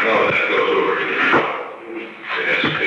No, that goes over here. It has to